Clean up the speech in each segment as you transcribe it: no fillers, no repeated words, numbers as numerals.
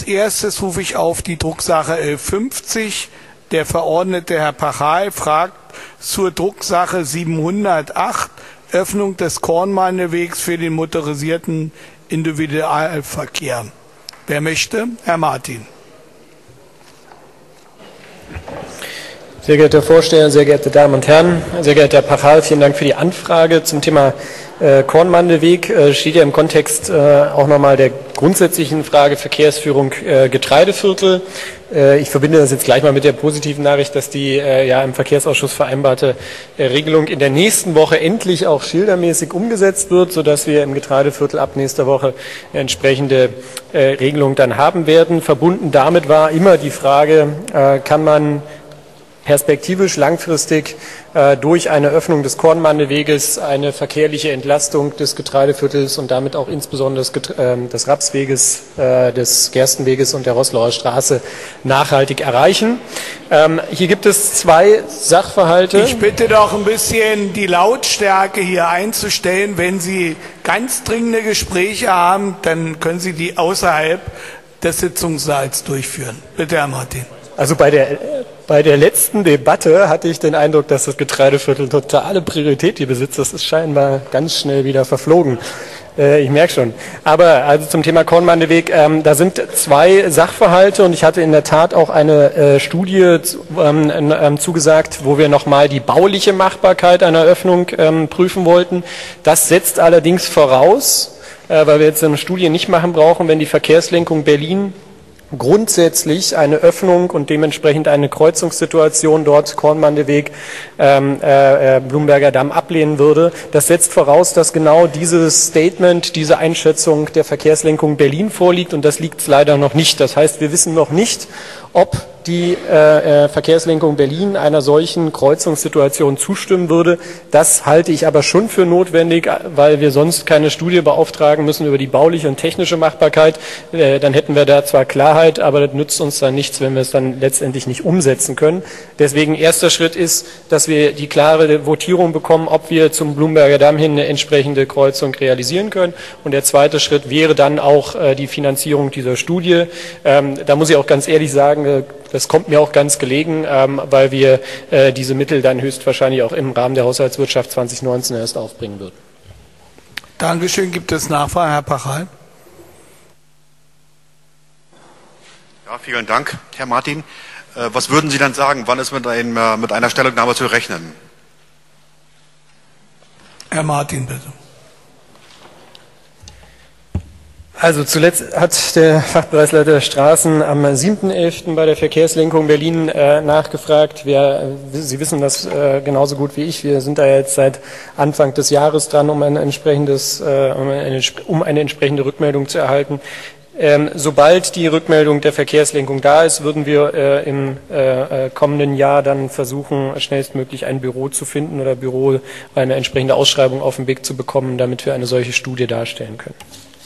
erstes rufe ich auf die Drucksache 1150. Der Verordnete Herr Pachal fragt zur Drucksache 708, Öffnung des Kornmandelwegs für den motorisierten Individualverkehr. Wer möchte? Herr Martin. Sehr geehrter Herr Vorsteher, sehr geehrte Damen und Herren, sehr geehrter Herr Pachal, vielen Dank für die Anfrage zum Thema Kornmandelweg. Steht ja im Kontext auch nochmal der grundsätzlichen Frage Verkehrsführung Getreideviertel. Ich verbinde das jetzt gleich mal mit der positiven Nachricht, dass die ja im Verkehrsausschuss vereinbarte Regelung in der nächsten Woche endlich auch schildermäßig umgesetzt wird, sodass wir im Getreideviertel ab nächster Woche entsprechende Regelung dann haben werden. Verbunden damit war immer die Frage, kann man perspektivisch langfristig durch eine Öffnung des Kornmandelweges eine verkehrliche Entlastung des Getreideviertels und damit auch insbesondere des Rapsweges, des Gerstenweges und der Roßlauer Straße nachhaltig erreichen. Hier gibt es zwei Sachverhalte. Ich bitte doch ein bisschen die Lautstärke hier einzustellen. Wenn Sie ganz dringende Gespräche haben, dann können Sie die außerhalb des Sitzungssaals durchführen. Bitte, Herr Martin. Also bei der letzten Debatte hatte ich den Eindruck, dass das Getreideviertel totale Priorität hier besitzt. Das ist scheinbar ganz schnell wieder verflogen. Ich merke schon. Aber also zum Thema Kornmandelweg, da sind zwei Sachverhalte und ich hatte in der Tat auch eine Studie zugesagt, wo wir nochmal die bauliche Machbarkeit einer Öffnung prüfen wollten. Das setzt allerdings voraus, weil wir jetzt eine Studie nicht machen brauchen, wenn die Verkehrslenkung Berlin grundsätzlich eine Öffnung und dementsprechend eine Kreuzungssituation dort Kornmandelweg, Blumberger Damm ablehnen würde. Das setzt voraus, dass genau dieses Statement, diese Einschätzung der Verkehrslenkung Berlin vorliegt und das liegt leider noch nicht. Das heißt, wir wissen noch nicht, ob die Verkehrslenkung Berlin einer solchen Kreuzungssituation zustimmen würde. Das halte ich aber schon für notwendig, weil wir sonst keine Studie beauftragen müssen über die bauliche und technische Machbarkeit. Dann hätten wir da zwar Klarheit, aber das nützt uns dann nichts, wenn wir es dann letztendlich nicht umsetzen können. Deswegen erster Schritt ist, dass wir die klare Votierung bekommen, ob wir zum Blumberger Damm hin eine entsprechende Kreuzung realisieren können. Und der zweite Schritt wäre dann auch die Finanzierung dieser Studie. Da muss ich auch ganz ehrlich sagen, das kommt mir auch ganz gelegen, weil wir diese Mittel dann höchstwahrscheinlich auch im Rahmen der Haushaltswirtschaft 2019 erst aufbringen würden. Dankeschön. Gibt es Nachfragen, Herr Pachal? Ja, vielen Dank, Herr Martin. Was würden Sie dann sagen? Wann ist mit einer Stellungnahme zu rechnen? Herr Martin, bitte. Also zuletzt hat der Fachbereichsleiter Straßen am 7.11. bei der Verkehrslenkung Berlin nachgefragt. Sie wissen das genauso gut wie ich. Wir sind da jetzt seit Anfang des Jahres dran, um eine entsprechende Rückmeldung zu erhalten. Sobald die Rückmeldung der Verkehrslenkung da ist, würden wir im kommenden Jahr dann versuchen, schnellstmöglich ein Büro zu finden oder eine entsprechende Ausschreibung auf den Weg zu bekommen, damit wir eine solche Studie darstellen können.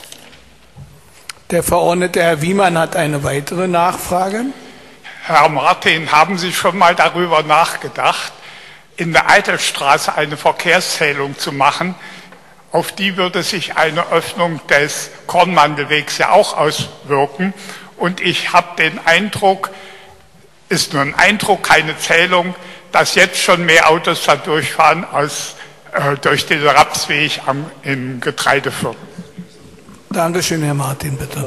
Der Verordnete Herr Wiemann hat eine weitere Nachfrage. Herr Martin, haben Sie schon mal darüber nachgedacht, in der Eidelstraße eine Verkehrszählung zu machen? Auf die würde sich eine Öffnung des Kornmandelwegs ja auch auswirken. Und ich habe den Eindruck, ist nur ein Eindruck, keine Zählung, dass jetzt schon mehr Autos da durchfahren als durch den Rapsweg im Getreideviertel. Dankeschön, Herr Martin, bitte.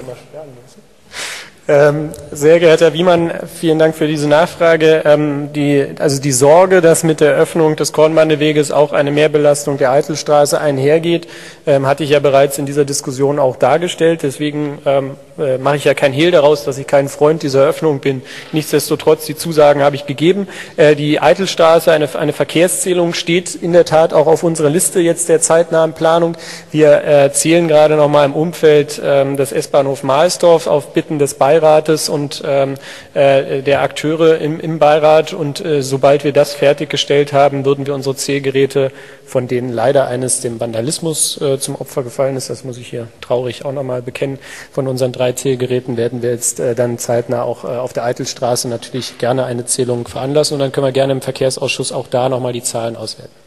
Sehr geehrter Herr Wiemann, vielen Dank für diese Nachfrage. Die Sorge, dass mit der Öffnung des Kornmandelweges auch eine Mehrbelastung der Eidelstraße einhergeht, hatte ich ja bereits in dieser Diskussion auch dargestellt. Deswegen mache ich ja kein Hehl daraus, dass ich kein Freund dieser Öffnung bin. Nichtsdestotrotz, die Zusagen habe ich gegeben. Die Eidelstraße, eine Verkehrszählung steht in der Tat auch auf unserer Liste jetzt der zeitnahen Planung. Wir zählen gerade noch mal im Umfeld des S-Bahnhof Mahlsdorf auf Bitten des Beirates und der Akteure im Beirat. Und sobald wir das fertiggestellt haben, würden wir unsere Zählgeräte, von denen leider eines dem Vandalismus zum Opfer gefallen ist, das muss ich hier traurig auch noch mal bekennen, von unseren 3 Zählgeräten werden wir jetzt dann zeitnah auch auf der Eidelstraße natürlich gerne eine Zählung veranlassen und dann können wir gerne im Verkehrsausschuss auch da noch mal die Zahlen auswerten.